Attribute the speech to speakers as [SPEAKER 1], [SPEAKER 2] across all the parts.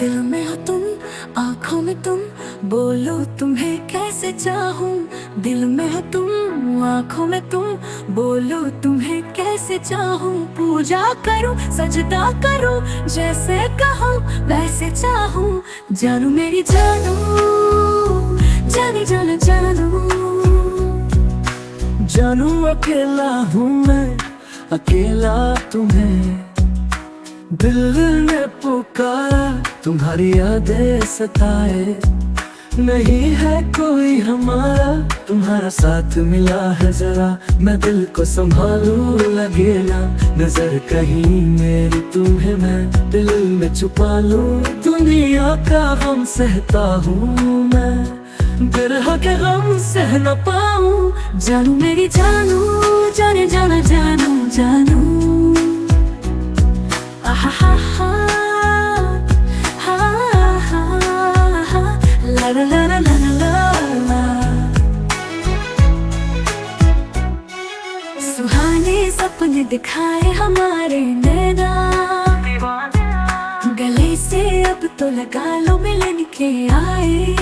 [SPEAKER 1] दिल में हो तुम, आँखों में तुम, बोलो तुम्हें कैसे चाहूं। दिल में हो तुम, आँखों में तुम, बोलो तुम्हें कैसे चाहूं। पूजा करूं, सजदा करूं, जैसे कहो वैसे चाहूं। जानू मेरी जानू, जाने जाने जानू।
[SPEAKER 2] जानू अकेला हूँ मैं, अकेला तुम्हें दिल ने पुकारा, तुम्हारी यादें सताए। नहीं है कोई हमारा, तुम्हारा साथ मिला है जरा। मैं दिल को संभालूं, लगे ना नजर कहीं मेरी तुम्हें मैं दिल में छुपा लूं। दुनिया का गम सहता हूँ मैं, बिरह के गम सह न पाऊं।
[SPEAKER 1] जानू मेरी जानू, जाने जाना जानू जानू। आहा हा हा हा हा हा, ला ला ला ला ला ला। सुहाने सपने दिखाए हमारे नैना, गले से अब तो लगा लो मिलन के आए।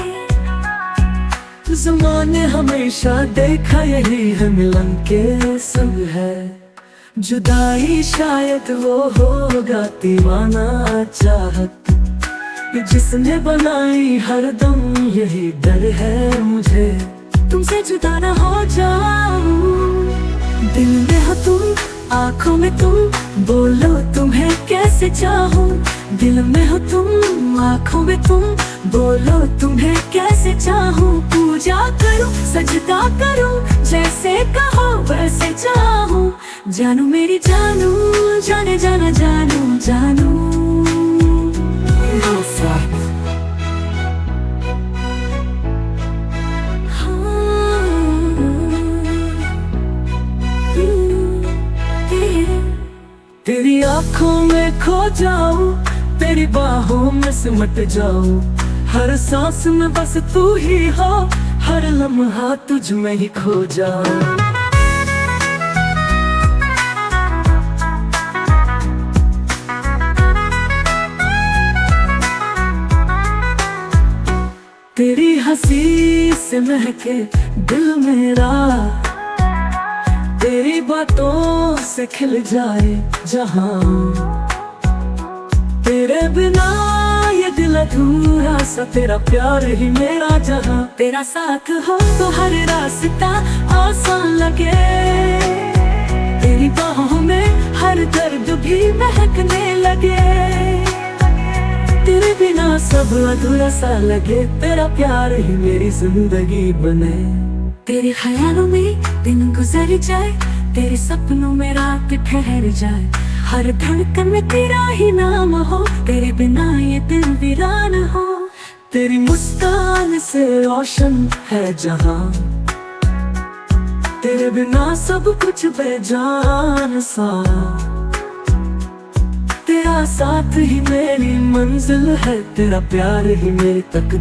[SPEAKER 2] ज़माने हमेशा देखा यही है, मिलन के संग है। जुदाई शायद वो होगा दीवाना चाहत, जिसने बनाई हरदम यही डर है मुझे।
[SPEAKER 1] तुमसे जुदा न हो जाऊं। दिल में हो तुम, आँखों में तुम, बोलो तुम्हें कैसे चाहूं। दिल में हो तुम, आँखों में तुम, बोलो तुम्हें कैसे चाहूं। पूजा करूं, सजदा करूं, जैसे कहो वैसे चाहूं। जानू मेरी जानू, जाने जाना जानू जानू।
[SPEAKER 2] तेरी आँखों में खो जाऊं, तेरी बाहों में सिमट जाऊं। हर सांस में बस तू ही हो, हर लम्हा तुझ में ही खो जाऊं। तेरी हंसी से महके दिल मेरा, तेरी बातों से खिल जाए जहां। तेरे बिना ये दिल अधूरा सा, तेरा प्यार ही मेरा जहां।
[SPEAKER 1] तेरा साथ हो तो हर रास्ता आसान लगे, तेरी बाहों में हर दर्द भी महकने लगे।
[SPEAKER 2] तेरे बिना सब अधूरा सा लगे, तेरा प्यार ही मेरी जिंदगी बने।
[SPEAKER 1] तेरे ख्यालों में दिन गुजर जाए, तेरे सपनों में रात ठहर जाए। हर धड़कन में तेरा ही नाम हो, तेरे बिना ये दिल वीरान हो।
[SPEAKER 2] तेरी मुस्कान से रोशन है जहां, तेरे बिना सब कुछ बेजान सा। तेरा साथ ही मेरी मंजिल है, तेरा प्यार ही मेरी तकदीर।